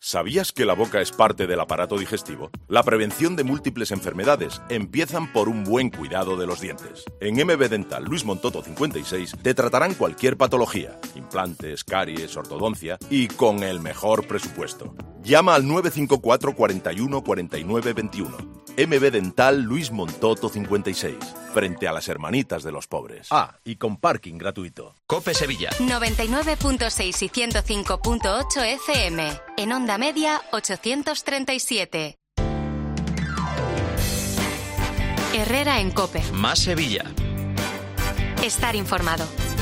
¿Sabías que la boca es parte del aparato digestivo? La prevención de múltiples enfermedades empiezan por un buen cuidado de los dientes. En MB Dental Luis Montoto 56 te tratarán cualquier patología, implantes, caries, ortodoncia y con el mejor presupuesto. Llama al 954 41 49 21. MB Dental Luis Montoto 56, frente a las hermanitas de los pobres. Y con parking gratuito. COPE Sevilla 99.6 y 105.8 FM. En onda media 837. Herrera en COPE. Más Sevilla. Estar informado.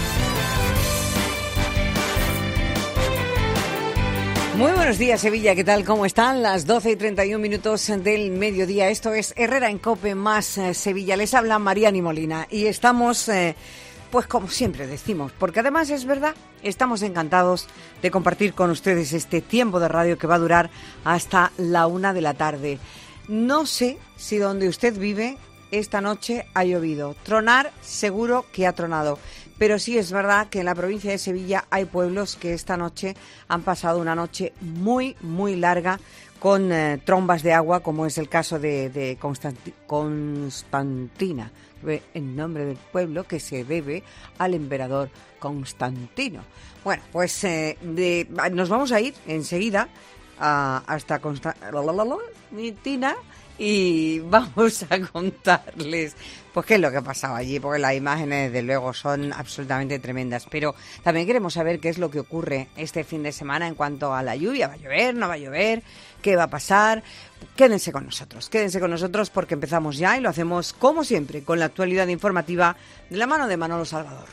Muy buenos días, Sevilla. ¿Qué tal? ¿Cómo están? Las 12:31 del mediodía. Esto es Herrera en COPE más Sevilla. Les habla Mariani Molina y estamos, pues como siempre decimos, porque además es verdad, estamos encantados de compartir con ustedes este tiempo de radio que va a durar hasta la 1 de la tarde. No sé si donde usted vive esta noche ha llovido. Tronar seguro que ha tronado. Pero sí es verdad que en la provincia de Sevilla hay pueblos que esta noche han pasado una noche muy, muy larga con trombas de agua, como es el caso de Constantina, el nombre del pueblo que se debe al emperador Constantino. Bueno, pues nos vamos a ir enseguida hasta Constantina y vamos a contarles pues qué es lo que ha pasado allí, porque las imágenes desde luego son absolutamente tremendas, pero también queremos saber qué es lo que ocurre este fin de semana en cuanto a la lluvia. ¿Va a llover? ¿No va a llover? ¿Qué va a pasar? Quédense con nosotros porque empezamos ya y lo hacemos como siempre con la actualidad informativa de la mano de Manolo Salvador.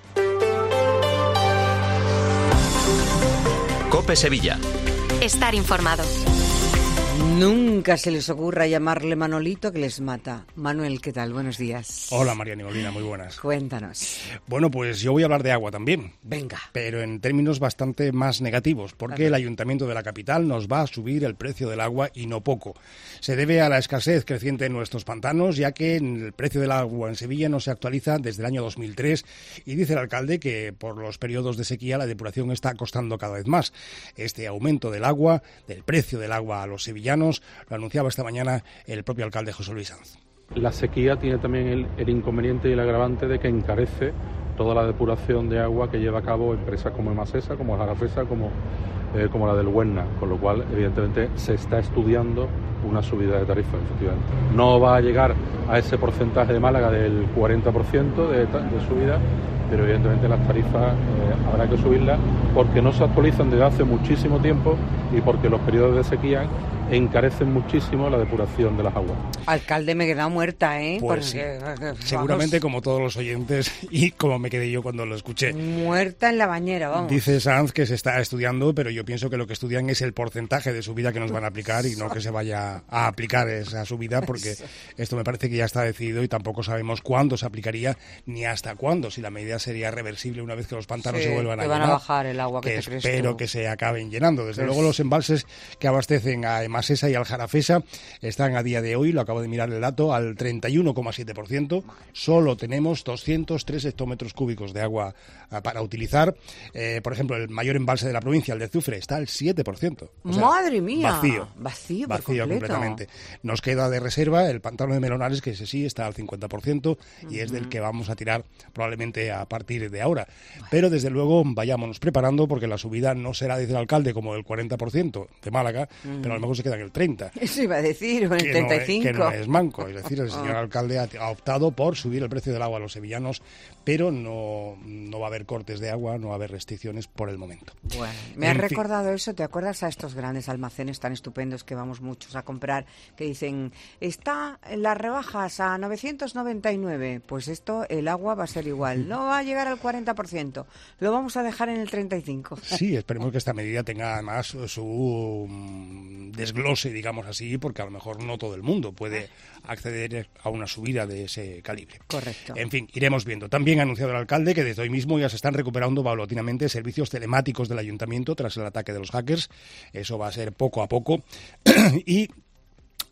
COPE Sevilla. Estar informado. Nunca se les ocurra llamarle Manolito, que les mata. Manuel, ¿qué tal? Buenos días. Hola, Mariani Molina, muy buenas. Cuéntanos. Bueno, pues yo voy a hablar de agua también. Venga. Pero en términos bastante más negativos, porque el Ayuntamiento de la capital nos va a subir el precio del agua y no poco. Se debe a la escasez creciente en nuestros pantanos, ya que el precio del agua en Sevilla no se actualiza desde el año 2003 y dice el alcalde que por los periodos de sequía la depuración está costando cada vez más. Este aumento del agua, del precio del agua a los sevillanos, lo anunciaba esta mañana el propio alcalde José Luis Sanz. La sequía tiene también el inconveniente y el agravante de que encarece toda la depuración de agua que lleva a cabo empresas como Emasesa, como Jarafesa, como la del Huerna, con lo cual evidentemente se está estudiando una subida de tarifa, efectivamente. No va a llegar a ese porcentaje de Málaga del 40% de subida, pero evidentemente las tarifas habrá que subirlas porque no se actualizan desde hace muchísimo tiempo y porque los periodos de sequía encarecen muchísimo la depuración de las aguas. Alcalde, me he quedado muerta, ¿eh? Pues porque, sí. Seguramente como todos los oyentes y como me quedé yo cuando lo escuché. Muerta en la bañera, vamos. Dice Sanz que se está estudiando, pero yo pienso que lo que estudian es el porcentaje de subida que nos van a aplicar y no que se vaya a aplicar esa subida, porque esto me parece que ya está decidido y tampoco sabemos cuándo se aplicaría ni hasta cuándo, si la medida sería reversible una vez que los pantanos se vuelvan a llenar. Van a bajar el agua que espero que se acaben llenando. Desde luego los embalses que abastecen a Emasesa y al Jarafesa están a día de hoy, lo acabo de mirar el dato, al 31,7%. Solo tenemos 203 hectómetros cúbicos de agua para utilizar. Por ejemplo, el mayor embalse de la provincia, el de Azufre, está al 7%. O sea, ¡madre mía! Vacío completamente. Nos queda de reserva el pantano de Melonares, que ese sí está al 50% y es del que vamos a tirar probablemente a partir de ahora. Pero desde luego vayámonos preparando porque la subida no será, dice el alcalde, como el 40% de Málaga, pero a lo mejor se queda en el 30%. Eso iba a decir, o en el 35%. Que no es manco, es decir, el señor alcalde ha optado por subir el precio del agua a los sevillanos, pero no va a haber cortes de agua, no va a haber restricciones por el momento. Bueno, me has recordado eso, ¿te acuerdas a estos grandes almacenes tan estupendos que vamos muchos a comprar, que dicen, está en las rebajas a 999, pues esto, el agua va a ser igual, no va a llegar al 40%, lo vamos a dejar en el 35%. Sí, esperemos que esta medida tenga además su desglose, digamos así, porque a lo mejor no todo el mundo puede acceder a una subida de ese calibre. Correcto. En fin, iremos viendo. También ha anunciado el alcalde que desde hoy mismo ya se están recuperando paulatinamente servicios telemáticos del ayuntamiento tras el ataque de los hackers. Eso va a ser poco a poco. Y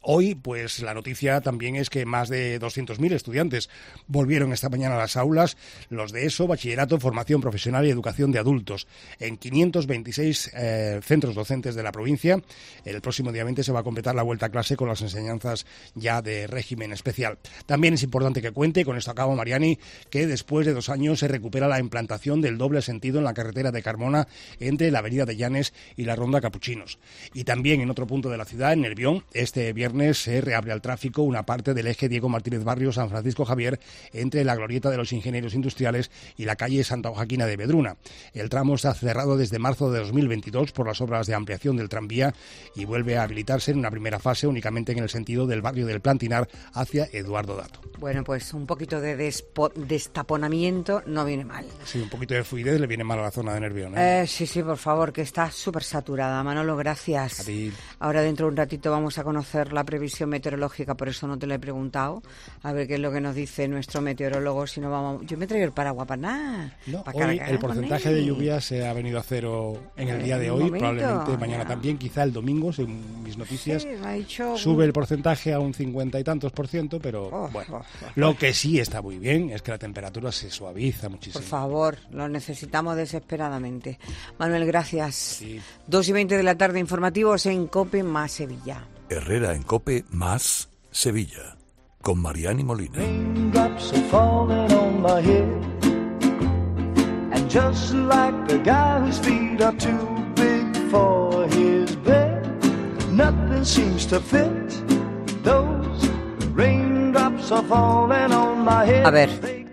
Hoy, pues la noticia también es que más de 200.000 estudiantes volvieron esta mañana a las aulas, los de ESO, bachillerato, formación profesional y educación de adultos, en 526 centros docentes de la provincia. El próximo día 20 se va a completar la vuelta a clase con las enseñanzas ya de régimen especial. También es importante que cuente, con esto acabo, Mariani, que después de 2 años se recupera la implantación del doble sentido en la carretera de Carmona entre la avenida de Llanes y la ronda Capuchinos. Y también en otro punto de la ciudad, en Nervión, este viernes se reabre al tráfico una parte del eje Diego Martínez Barrio San Francisco Javier entre la glorieta de los Ingenieros Industriales y la calle Santa Joaquina de Vedruna. El tramo está cerrado desde marzo de 2022 por las obras de ampliación del tranvía y vuelve a habilitarse en una primera fase únicamente en el sentido del barrio del Plantinar hacia Eduardo Dato. Bueno, pues un poquito de destaponamiento no viene mal. Sí, un poquito de fluidez le viene mal a la zona de Nervión, Sí, por favor, que está súper saturada. Manolo, gracias. A ti. Ahora dentro de un ratito vamos a conocer la previsión meteorológica, por eso no te lo he preguntado. A ver qué es lo que nos dice nuestro meteorólogo. Si no vamos, yo me traigo el paraguas para nada. No, para hoy el porcentaje de lluvia se ha venido a cero en el día de hoy, probablemente mañana también, quizá el domingo, según mis noticias. Sí, me ha dicho... Sube el porcentaje a un 50 y tantos %, pero bueno. Lo que sí está muy bien es que la temperatura se suaviza muchísimo. Por favor, lo necesitamos desesperadamente. Manuel, gracias. Sí. 2:20 de la tarde, informativos en COPE más Sevilla. Herrera en COPE más Sevilla, con Mariani Molina. Raindrops are falling on my head, and just like the guy whose feet are too big for his bed, nothing seems to fit. Those raindrops are falling on my head. A ver,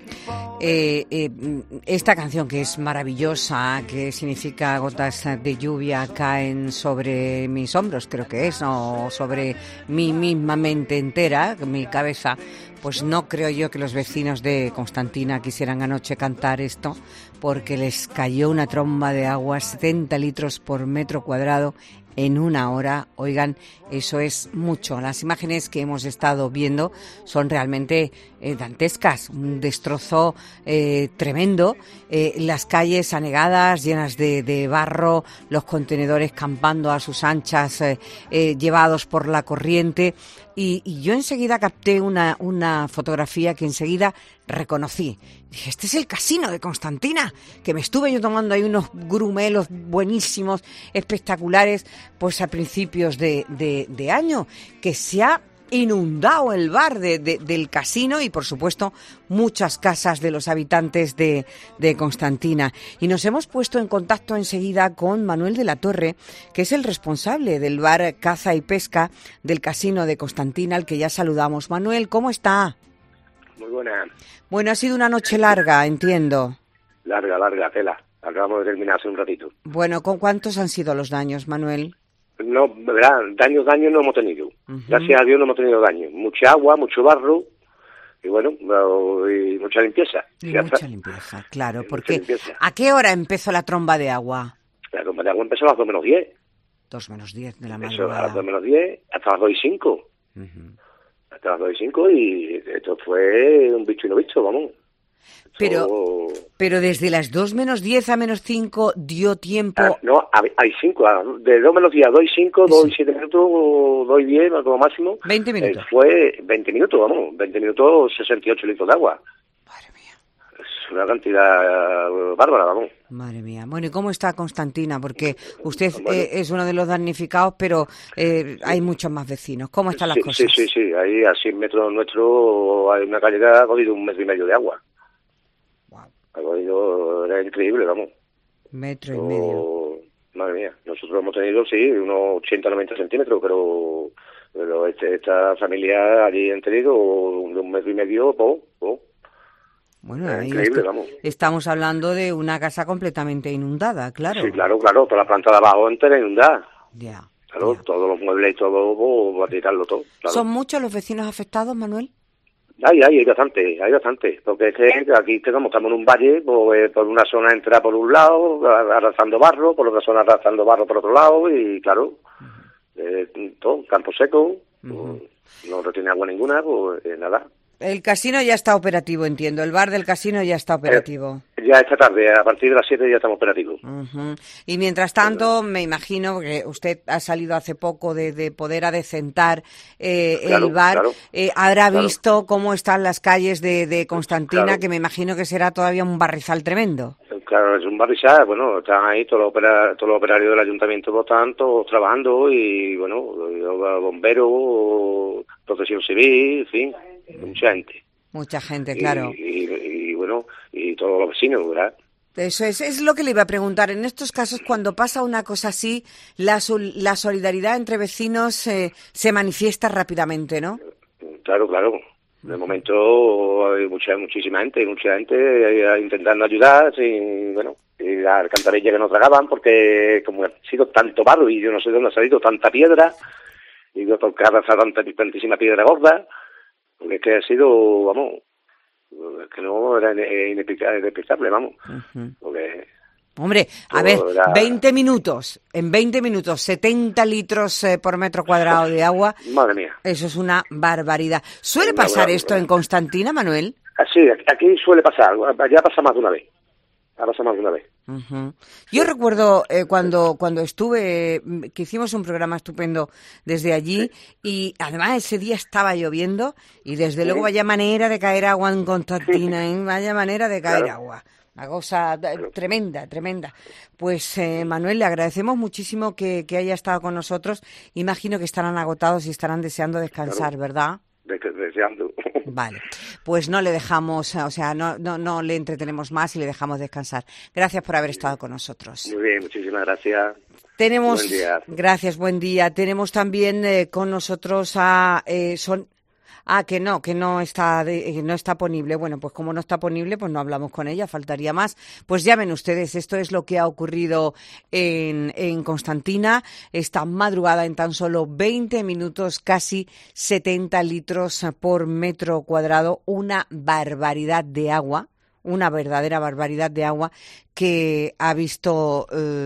esta canción que es maravillosa, que significa gotas de lluvia caen sobre mis hombros, creo que es, o sobre mi misma mente entera, mi cabeza, pues no creo yo que los vecinos de Constantina quisieran anoche cantar esto, porque les cayó una tromba de agua, 70 litros por metro cuadrado en una hora. Oigan, eso es mucho. Las imágenes que hemos estado viendo son realmente dantescas, un destrozo tremendo, las calles anegadas, llenas de barro, los contenedores campando a sus anchas, llevados por la corriente. Y yo enseguida capté una fotografía que enseguida reconocí. Dije, este es el casino de Constantina, que me estuve yo tomando ahí unos grumelos buenísimos, espectaculares, pues a principios de año, que se ha inundado el bar del casino y, por supuesto, muchas casas de los habitantes de Constantina. Y nos hemos puesto en contacto enseguida con Manuel de la Torre, que es el responsable del bar Caza y Pesca del casino de Constantina, al que ya saludamos. Manuel, ¿cómo está? Muy buena. Bueno, ha sido una noche larga, entiendo. Larga, tela. Acabamos de terminar hace un ratito. Bueno, ¿con cuántos han sido los daños, Manuel? No, verdad, daño no hemos tenido. Uh-huh. Gracias a Dios no hemos tenido daño. Mucha agua, mucho barro y bueno, y mucha limpieza. Y mucha limpieza, claro, porque ¿a qué hora empezó la tromba de agua? La tromba de agua empezó a las 2:10. 2:10 de la madrugada. Empezó a las 2:10 hasta las 2:05. Uh-huh. Hasta las 2:05 y esto fue un bicho y no visto, vamos. Pero desde las 2:10 a -5 dio tiempo... No, hay 5, de 2:10 a 2:05, 2:07 minutos, 2:10, como máximo. 20 minutos. Fue 20 minutos, vamos, 20 minutos, 68 litros de agua. Madre mía. Es una cantidad bárbara, vamos. Madre mía. Bueno, ¿y cómo está Constantina? Porque usted es uno de los damnificados, pero hay muchos más vecinos. ¿Cómo están las cosas? Sí. Ahí a 100 metros nuestro hay una calle que ha cogido 1,5 metros de agua. Era increíble, vamos. 1,5 metros. Madre mía, nosotros hemos tenido, sí, unos 80-90 centímetros, pero esta familia allí han tenido de 1,5 metros, Bueno, ahí increíble, vamos. Estamos hablando de una casa completamente inundada, claro. Sí, claro, toda la planta de abajo entera inundada. Ya. Claro, ya. Todos los muebles y todo, a tirarlo todo. Claro. ¿Son muchos los vecinos afectados, Manuel? Hay bastante, porque es que aquí estamos en un valle, por una zona entra por un lado, arrasando barro, por otra zona arrasando barro por otro lado, y claro, todo, campo seco, no retiene agua ninguna, pues nada. El casino ya está operativo, entiendo. El bar del casino ya está operativo. Ya esta tarde, a partir de las 7 ya estamos operativos. Uh-huh. Y mientras tanto, me imagino que usted ha salido hace poco de poder adecentar el bar. Habrá visto cómo están las calles de Constantina, que me imagino que será todavía un barrizal tremendo. Claro, es un barrizal. Bueno, están ahí todos los operarios del ayuntamiento, por tanto, trabajando y, bueno, bomberos, protección civil, en fin, mucha gente. Mucha gente, claro. Y bueno, y todos los vecinos, ¿verdad? Eso es lo que le iba a preguntar. En estos casos, cuando pasa una cosa así, la solidaridad entre vecinos se manifiesta rápidamente, ¿no? Claro. De momento hay muchísima gente intentando ayudar, y la alcantarilla que no tragaban, porque como ha sido tanto barro y yo no sé de dónde ha salido tanta piedra, y porque ha pasado tantísima piedra gorda, porque es que ha sido, vamos, que no era inexplicable, vamos. Uh-huh. Porque hombre, a ver, 20 minutos, en 20 minutos, 70 litros por metro cuadrado de agua. Madre mía. Eso es una barbaridad. ¿Suele pasar esto en Constantina, Manuel? Sí, aquí suele pasar, ya pasa más de una vez. Uh-huh. Yo recuerdo cuando estuve, que hicimos un programa estupendo desde allí, y además ese día estaba lloviendo y desde luego vaya manera de caer agua en Constantina, vaya manera de caer agua. Una cosa tremenda. Pues Manuel, le agradecemos muchísimo que haya estado con nosotros. Imagino que estarán agotados y estarán deseando descansar, ¿verdad? Deseando. Vale, pues no le dejamos, o sea, no le entretenemos más y le dejamos descansar. Gracias por haber estado con nosotros. Muy bien, muchísimas gracias. Tenemos, buen día. Gracias, buen día. Tenemos también con nosotros a que no está ponible. Bueno, pues como no está ponible, pues no hablamos con ella, faltaría más. Pues llamen ustedes, esto es lo que ha ocurrido en Constantina esta madrugada. En tan solo 20 minutos, casi 70 litros por metro cuadrado, una barbaridad de agua. Una verdadera barbaridad de agua que ha visto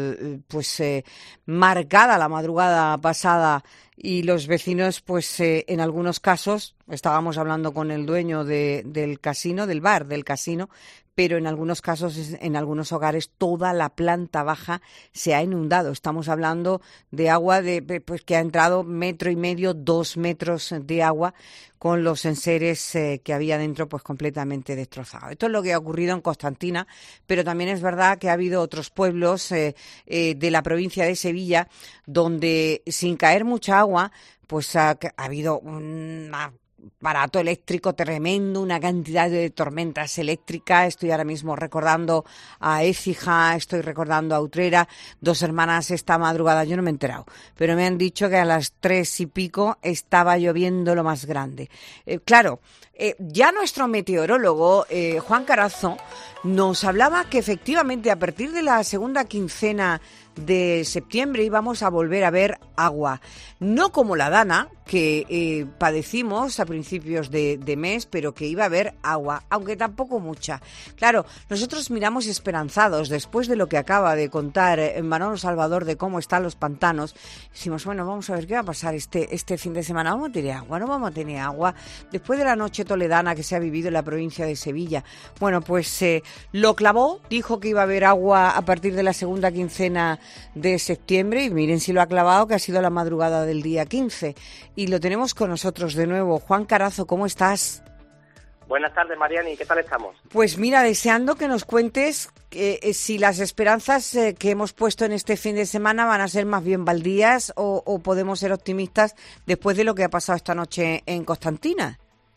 marcada la madrugada pasada, y los vecinos en algunos casos, estábamos hablando con el dueño del casino, del bar del casino, pero en algunos casos, en algunos hogares, toda la planta baja se ha inundado. Estamos hablando de agua que ha entrado 1,5 metros, 2 metros de agua, con los enseres que había dentro completamente destrozados. Esto es lo que ha ocurrido en Constantina, pero también es verdad que ha habido otros pueblos de la provincia de Sevilla donde, sin caer mucha agua, ha habido un aparato eléctrico tremendo, una cantidad de tormentas eléctricas. Estoy ahora mismo recordando a Écija, estoy recordando a Utrera, 2 hermanas esta madrugada. Yo no me he enterado, pero me han dicho que a las 3 y pico estaba lloviendo lo más grande. Ya nuestro meteorólogo, Juan Carazo, nos hablaba que efectivamente a partir de la segunda quincena de septiembre íbamos a volver a ver agua. No como la Dana, que padecimos a principios de mes, pero que iba a haber agua, aunque tampoco mucha. Claro, nosotros miramos esperanzados después de lo que acaba de contar Manolo Salvador de cómo están los pantanos. Decimos, bueno, vamos a ver qué va a pasar este fin de semana. ¿Vamos a tener agua? ¿No vamos a tener agua? Después de la noche toledana que se ha vivido en la provincia de Sevilla. Bueno, pues lo clavó, dijo que iba a haber agua a partir de la segunda quincena de septiembre, y miren si lo ha clavado, que ha sido la madrugada del día 15. Y lo tenemos con nosotros de nuevo. Juan Carazo, ¿cómo estás? Buenas tardes, Mariani, ¿qué tal estamos? Pues mira, deseando que nos cuentes si las esperanzas que hemos puesto en este fin de semana van a ser más bien baldías o podemos ser optimistas después de lo que ha pasado esta noche en Constantina.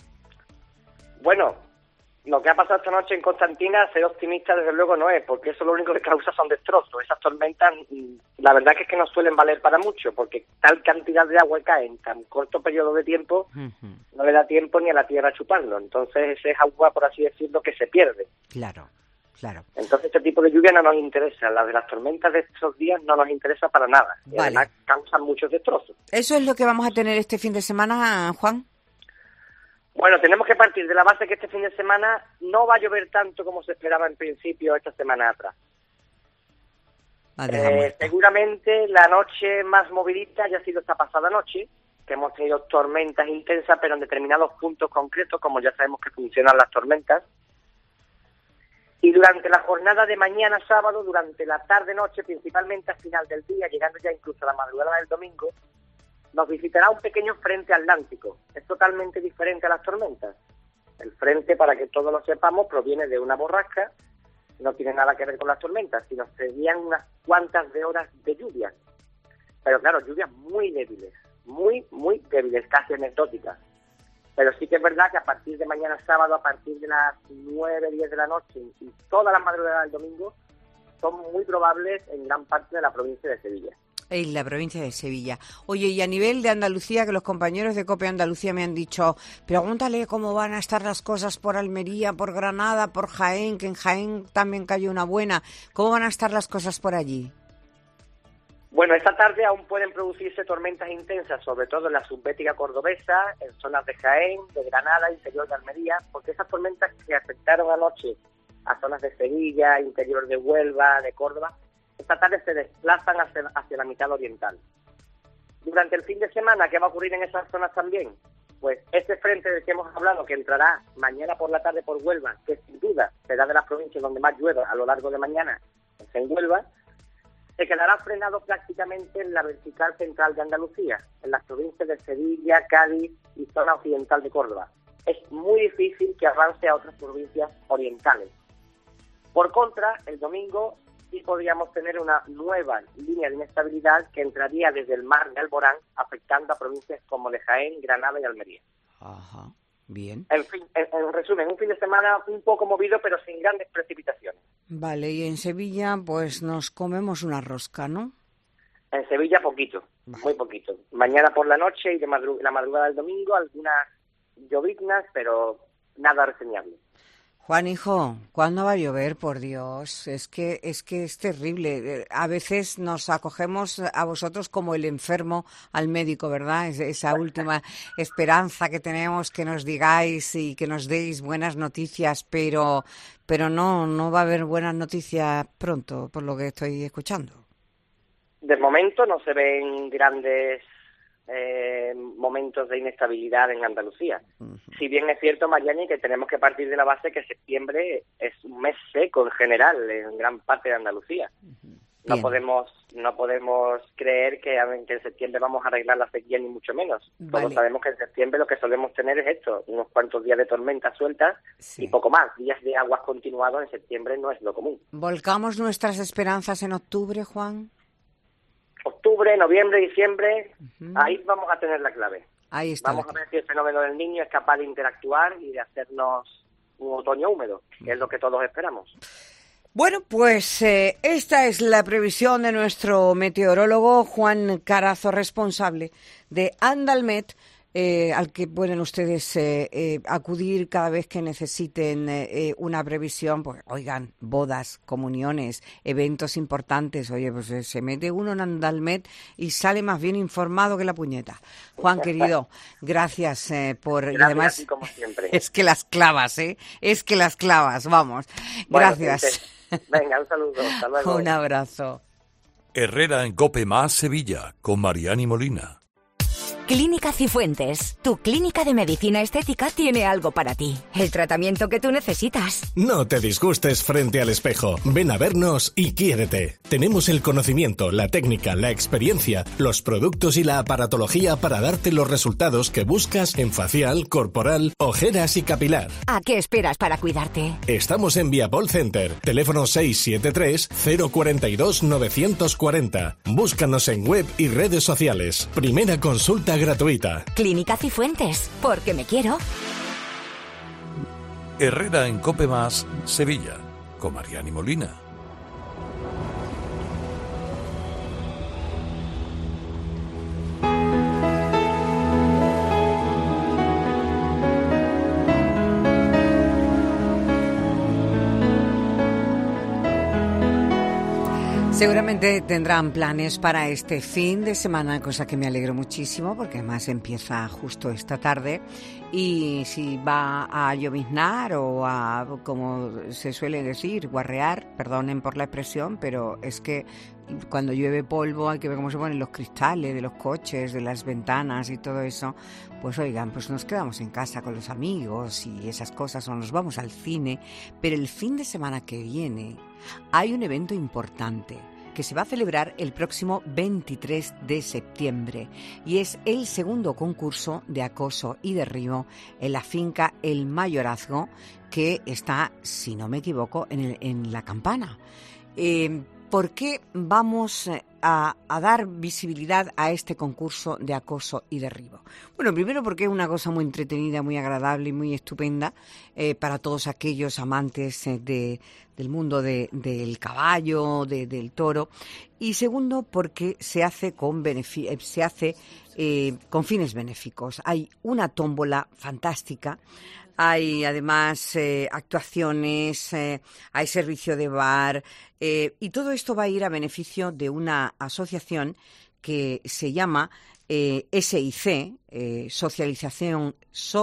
Bueno, lo que ha pasado esta noche en Constantina, ser optimista desde luego no es, porque eso lo único que causa son destrozos. Esas tormentas, la verdad que es que no suelen valer para mucho, porque tal cantidad de agua cae en tan corto periodo de tiempo, no le da tiempo ni a la tierra a chuparlo. Entonces ese es agua, por así decirlo, que se pierde. Claro. Entonces este tipo de lluvia no nos interesa. Las de las tormentas de estos días no nos interesa para nada. Y además causan muchos destrozos. ¿Eso es lo que vamos a tener este fin de semana, Juan? Bueno, tenemos que partir de la base que este fin de semana no va a llover tanto como se esperaba en principio esta semana atrás. Seguramente la noche más movidita ya ha sido esta pasada noche, que hemos tenido tormentas intensas, pero en determinados puntos concretos, como ya sabemos que funcionan las tormentas. Y durante la jornada de mañana sábado, durante la tarde-noche, principalmente al final del día, llegando ya incluso a la madrugada del domingo, nos visitará un pequeño frente atlántico. Es totalmente diferente a las tormentas. El frente, para que todos lo sepamos, proviene de una borrasca, no tiene nada que ver con las tormentas, sino serían unas cuantas de horas de lluvia. Pero claro, lluvias muy débiles, muy débiles, casi anecdóticas. Pero sí que es verdad que a partir de mañana sábado, a partir de las 9, 10 de la noche y todas las madrugadas del domingo, son muy probables en gran parte de la provincia de Sevilla. En la provincia de Sevilla. Oye, y a nivel de Andalucía, que los compañeros de COPE Andalucía me han dicho, pregúntale cómo van a estar las cosas por Almería, por Granada, por Jaén, que en Jaén también cayó una buena. ¿Cómo van a estar las cosas por allí? Bueno, esta tarde aún pueden producirse tormentas intensas, sobre todo en la subbética cordobesa, en zonas de Jaén, de Granada, interior de Almería, porque esas tormentas que afectaron anoche a zonas de Sevilla, interior de Huelva, de Córdoba, esta tarde se desplazan hacia la mitad oriental. Durante el fin de semana, ¿qué va a ocurrir en esas zonas también? Pues ese frente del que hemos hablado, que entrará mañana por la tarde por Huelva, que sin duda será de las provincias donde más llueva a lo largo de mañana, es en Huelva, se quedará frenado prácticamente en la vertical central de Andalucía, en las provincias de Sevilla, Cádiz y zona occidental de Córdoba. Es muy difícil que avance a otras provincias orientales. Por contra, el domingo sí podríamos tener una nueva línea de inestabilidad que entraría desde el mar de Alborán, afectando a provincias como de Jaén, Granada y Almería. Ajá, bien. En fin, en resumen, un fin de semana un poco movido, pero sin grandes precipitaciones. Vale, y en Sevilla, pues nos comemos una rosca, ¿no? En Sevilla poquito, muy poquito. Mañana por la noche y la madrugada del domingo, algunas lloviznas, pero nada reseñable. Juan, hijo, ¿cuándo va a llover? Por Dios, es que es terrible. A veces nos acogemos a vosotros como el enfermo al médico, ¿verdad? Esa última esperanza que tenemos, que nos digáis y que nos deis buenas noticias, pero no va a haber buenas noticias pronto, por lo que estoy escuchando. De momento no se ven grandes momentos de inestabilidad en Andalucía. Si bien es cierto, Mariani, que tenemos que partir de la base que septiembre es un mes seco en general en gran parte de Andalucía. No podemos creer que en septiembre vamos a arreglar la sequía, ni mucho menos. Todos sabemos que en septiembre lo que solemos tener es esto, unos cuantos días de tormentas sueltas y poco más. Días de aguas continuados en septiembre no es lo común. ¿Volcamos nuestras esperanzas en octubre, Juan? Octubre, noviembre, diciembre, ahí vamos a tener la clave. Ahí está. Vamos a ver si el fenómeno del Niño es capaz de interactuar y de hacernos un otoño húmedo, que es lo que todos esperamos. Bueno, pues esta es la previsión de nuestro meteorólogo Juan Carazo, responsable de Andalmet, al que pueden ustedes acudir cada vez que necesiten una previsión. Pues, oigan, bodas, comuniones, eventos importantes. Oye, pues se mete uno en Andalmet y sale más bien informado que la puñeta. Juan, querido, gracias por... Gracias, y además, a ti, como siempre. Es que las clavas, es que las clavas, vamos. Gracias. Venga, un saludo, hasta luego. Un abrazo. Herrera en COPE más Sevilla, con Mariani Molina. Clínica Cifuentes, tu clínica de medicina estética tiene algo para ti. El tratamiento que tú necesitas. No te disgustes frente al espejo. Ven a vernos y quiérete. Tenemos el conocimiento, la técnica, la experiencia, los productos y la aparatología para darte los resultados que buscas en facial, corporal, ojeras y capilar. ¿A qué esperas para cuidarte? Estamos en Viapol Center, teléfono 673 042 940. Búscanos en web y redes sociales. Primera consulta gratuita. Clínica Cifuentes, porque me quiero. Herrera en COPE más Sevilla, con Mariani Molina. Seguramente tendrán planes para este fin de semana, cosa que me alegro muchísimo porque además empieza justo esta tarde, y si va a lloviznar o a, como se suele decir, guarrear, perdonen por la expresión, pero es que cuando llueve polvo hay que ver cómo se ponen los cristales de los coches, de las ventanas y todo eso. Pues oigan, pues nos quedamos en casa con los amigos y esas cosas, o nos vamos al cine. Pero el fin de semana que viene hay un evento importante que se va a celebrar el próximo 23 de septiembre y es el segundo concurso de acoso y derribo en la finca El Mayorazgo, que está, si no me equivoco, en La Campana. ¿Por qué vamos a dar visibilidad a este concurso de acoso y derribo? Bueno, primero porque es una cosa muy entretenida, muy agradable y muy estupenda para todos aquellos amantes del mundo del caballo, del toro. Y segundo, porque se hace con fines benéficos. Hay una tómbola fantástica. Hay además actuaciones, hay servicio de bar y todo esto va a ir a beneficio de una asociación que se llama SIC, Socialización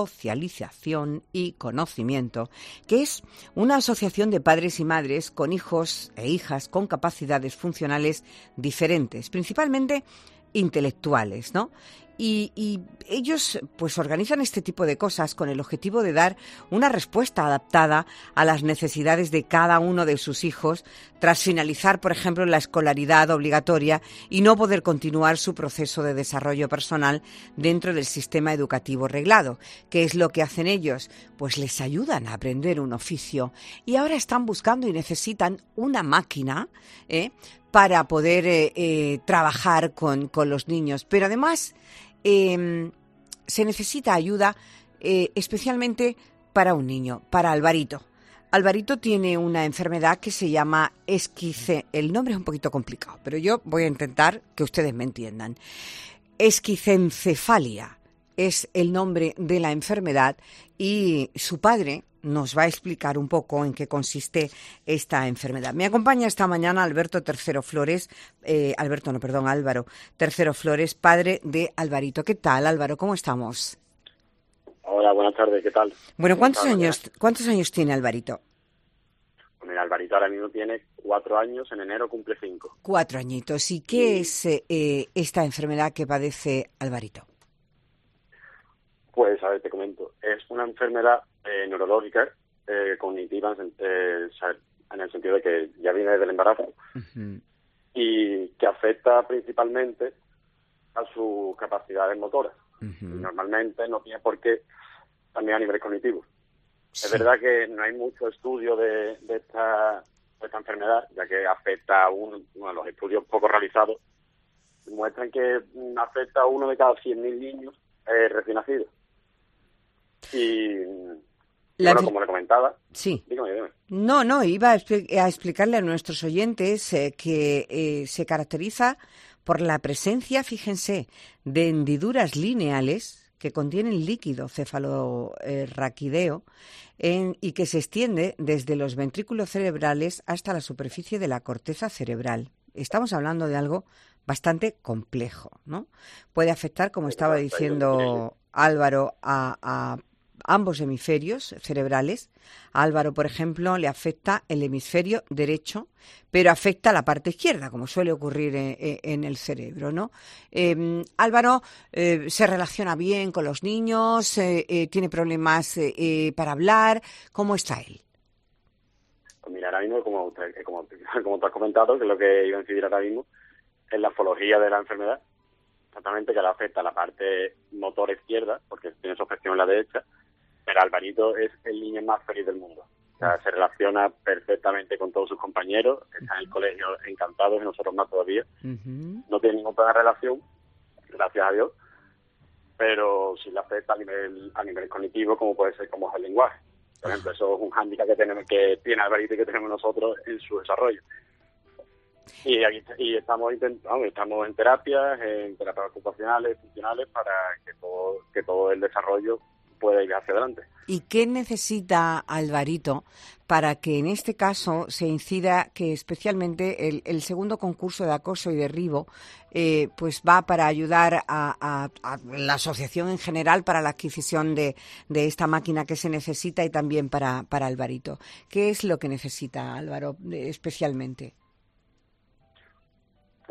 y Conocimiento, que es una asociación de padres y madres con hijos e hijas con capacidades funcionales diferentes, principalmente intelectuales, ¿no? Y ellos pues organizan este tipo de cosas con el objetivo de dar una respuesta adaptada a las necesidades de cada uno de sus hijos tras finalizar, por ejemplo, la escolaridad obligatoria y no poder continuar su proceso de desarrollo personal dentro del sistema educativo reglado. ¿Qué es lo que hacen ellos? Pues les ayudan a aprender un oficio y ahora están buscando y necesitan una máquina para poder trabajar con los niños. Pero además se necesita ayuda especialmente para un niño, para Alvarito. Alvarito tiene una enfermedad que se llama el nombre es un poquito complicado, pero yo voy a intentar que ustedes me entiendan. Esquizencefalia es el nombre de la enfermedad y su padre nos va a explicar un poco en qué consiste esta enfermedad. Me acompaña esta mañana Álvaro Tercero Flores, padre de Alvarito. ¿Qué tal, Álvaro? ¿Cómo estamos? Hola, buenas tardes, ¿qué tal? Bueno, ¿cuántos años tiene Alvarito? Pues mira, Alvarito ahora mismo tiene 4 años, en enero cumple 5. 4 añitos. ¿Y qué es esta enfermedad que padece Alvarito? Pues, a ver, te comento. Es una enfermedad neurológica, cognitiva, en el sentido de que ya viene del embarazo, y que afecta principalmente a sus capacidades motoras. Normalmente no tiene por qué también a nivel cognitivo. Sí. Es verdad que no hay mucho estudio de esta enfermedad, ya que afecta a uno de los estudios poco realizados muestran que afecta a 1 de cada 100.000 niños recién nacidos. Y bueno, como le comentaba... Sí. Dígame. No, iba a explicarle a nuestros oyentes que se caracteriza por la presencia, fíjense, de hendiduras lineales que contienen líquido cefalorraquídeo y que se extiende desde los ventrículos cerebrales hasta la superficie de la corteza cerebral. Estamos hablando de algo bastante complejo, ¿no? Puede afectar, como estaba diciendo Álvaro, a ambos hemisferios cerebrales. A Álvaro, por ejemplo, le afecta el hemisferio derecho, pero afecta la parte izquierda, como suele ocurrir en el cerebro, ¿no? Álvaro se relaciona bien con los niños, tiene problemas para hablar. ¿Cómo está él? Pues mira, ahora mismo, como tú has comentado, que es lo que iba a incidir ahora mismo, es la fología de la enfermedad, exactamente, que le afecta a la parte motora izquierda, porque tiene su afección en la derecha, pero Alvarito es el niño más feliz del mundo. O sea, se relaciona perfectamente con todos sus compañeros, está en el colegio encantado, y nosotros más todavía. No tiene ninguna relación, gracias a Dios, pero sí le afecta a nivel cognitivo, como puede ser como es el lenguaje. Por ejemplo, eso es un hándicap que tiene Alvarito y que tenemos nosotros en su desarrollo. Y estamos en terapias ocupacionales, funcionales, para que todo el desarrollo pueda ir hacia adelante. ¿Y qué necesita Alvarito para que en este caso se incida que especialmente el segundo concurso de acoso y derribo pues va para ayudar a la asociación en general para la adquisición de esta máquina que se necesita y también para Alvarito? ¿Qué es lo que necesita Álvaro especialmente?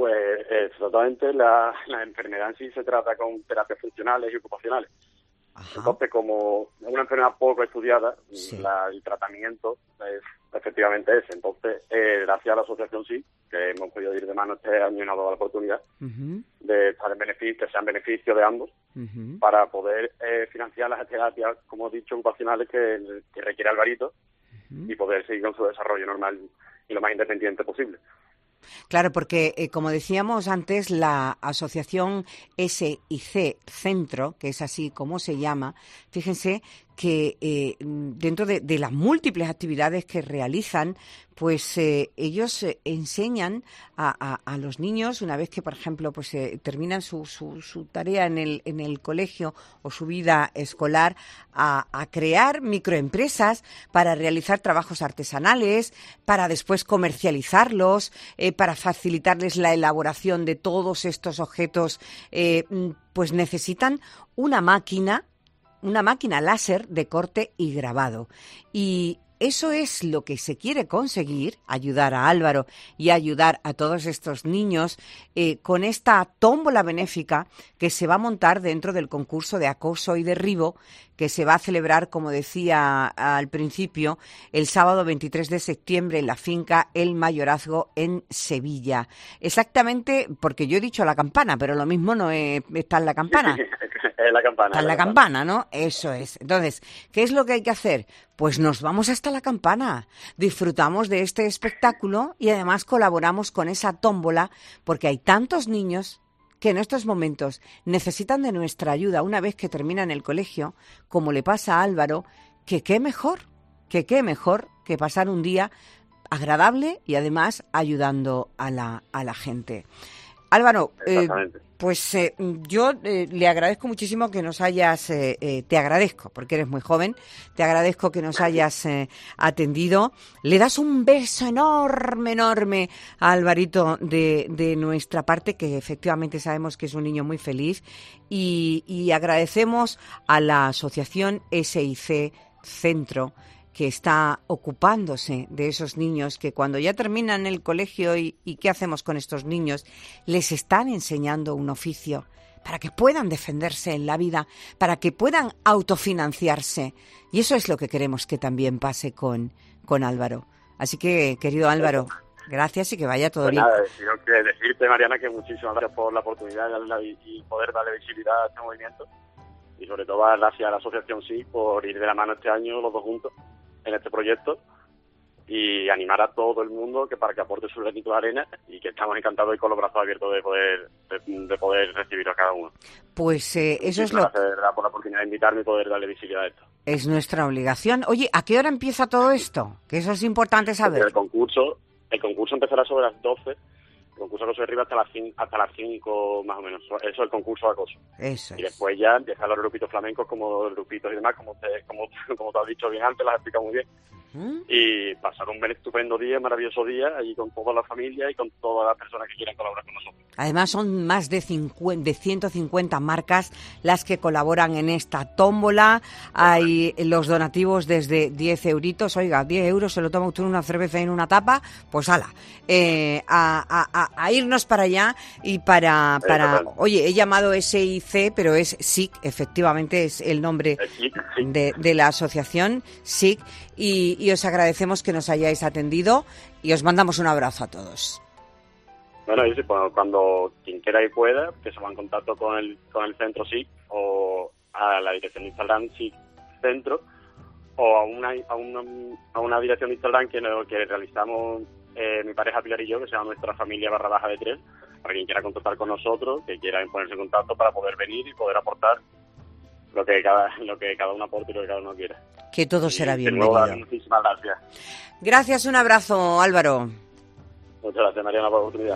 Pues exactamente, la enfermedad en sí se trata con terapias funcionales y ocupacionales. Ajá. Entonces, como es una enfermedad poco estudiada, el tratamiento es efectivamente ese. Entonces, gracias a la asociación sí, que hemos podido ir de mano este año y nos ha dado la oportunidad de estar en beneficio, que sean beneficio de ambos, para poder financiar las terapias, como he dicho, ocupacionales que requiere Alvarito y poder seguir con su desarrollo normal y lo más independiente posible. Claro, porque como decíamos antes, la asociación SIC Centro, que es así como se llama, fíjense que dentro de las múltiples actividades que realizan, pues ellos enseñan a los niños, una vez que, por ejemplo, pues terminan su tarea en el colegio o su vida escolar, a crear microempresas para realizar trabajos artesanales, para después comercializarlos, para facilitarles la elaboración de todos estos objetos, pues necesitan una máquina láser de corte y grabado. Y eso es lo que se quiere conseguir, ayudar a Álvaro y ayudar a todos estos niños con esta tómbola benéfica que se va a montar dentro del concurso de acoso y derribo que se va a celebrar, como decía al principio, el sábado 23 de septiembre en la finca El Mayorazgo en Sevilla. Exactamente, porque yo he dicho la campana, pero lo mismo no está en la campana. Es la campana. Está en la campana, ¿no? Eso es. Entonces, ¿qué es lo que hay que hacer? Pues nos vamos hasta la campana, disfrutamos de este espectáculo y además colaboramos con esa tómbola porque hay tantos niños que en estos momentos necesitan de nuestra ayuda una vez que terminan el colegio, como le pasa a Álvaro, que qué mejor que pasar un día agradable y además ayudando a la gente. Álvaro, pues yo le agradezco muchísimo que nos hayas, te agradezco, porque eres muy joven, te agradezco que nos hayas atendido. Le das un beso enorme a Alvarito de nuestra parte, que efectivamente sabemos que es un niño muy feliz, y agradecemos a la asociación SIC Centro, que está ocupándose de esos niños que cuando ya terminan el colegio y ¿qué hacemos con estos niños? Les están enseñando un oficio para que puedan defenderse en la vida, para que puedan autofinanciarse. Y eso es lo que queremos que también pase con Álvaro. Así que, querido Álvaro, gracias y que vaya todo bien. Nada, quiero que decirte, Mariana, que muchísimas gracias por la oportunidad y poder darle visibilidad a este movimiento. Y sobre todo gracias a la asociación SIC por ir de la mano este año los dos juntos en este proyecto y animar a todo el mundo que para que aporte su granito de arena y que estamos encantados y con los brazos abiertos de poder recibir a cada uno. Pues eso es lo gracias de verdad por la oportunidad de invitarme y poder darle visibilidad a esto. Es nuestra obligación. Oye, ¿a qué hora empieza todo esto? Que eso es importante saber. El concurso empezará sobre las 12. El concurso de acoso de derribo hasta las 5 más o menos. Eso es el concurso de acoso. Eso es. Y después ya empiezan los grupitos flamencos como los grupitos y demás, como te has dicho bien antes, las has explicado muy bien. Y pasar un estupendo día, maravilloso día, allí con toda la familia y con todas las personas que quieran colaborar con nosotros. Además son más de 150 marcas las que colaboran en esta tómbola. Hay los donativos desde 10 euritos. Oiga, 10 euros se lo toma usted una cerveza en una tapa, pues ala, a irnos para allá y para oye, he llamado SIC, pero es SIC, efectivamente es el nombre de la asociación SIC, y os agradecemos que nos hayáis atendido y os mandamos un abrazo a todos. Bueno, y sí, cuando quien quiera y pueda, que se va en contacto con el centro SIC o a la dirección de Instagram SIC Centro o a una dirección de Instagram que realizamos mi pareja Pilar y yo, que se llama Nuestra Familia _ de 3, para quien quiera contactar con nosotros, que quiera ponerse en contacto para poder venir y poder aportar lo que cada uno aporte y lo que cada uno quiera. Que todo será bienvenido. Muchísimas gracias. Gracias, un abrazo, Álvaro. Muchas gracias, Mariana, por la oportunidad.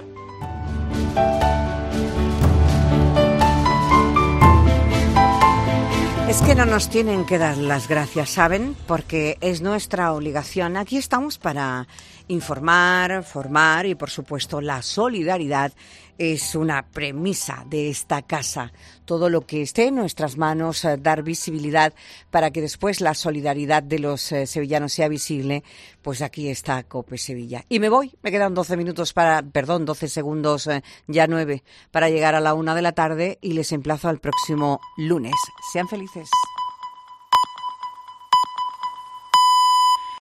Es que no nos tienen que dar las gracias, ¿saben? Porque es nuestra obligación. Aquí estamos para informar, formar y, por supuesto, la solidaridad es una premisa de esta casa. Todo lo que esté en nuestras manos, dar visibilidad para que después la solidaridad de los sevillanos sea visible, pues aquí está COPE Sevilla. Y me voy, me quedan 12 segundos, ya 9, para llegar a la 1 de la tarde y les emplazo al próximo lunes. Sean felices.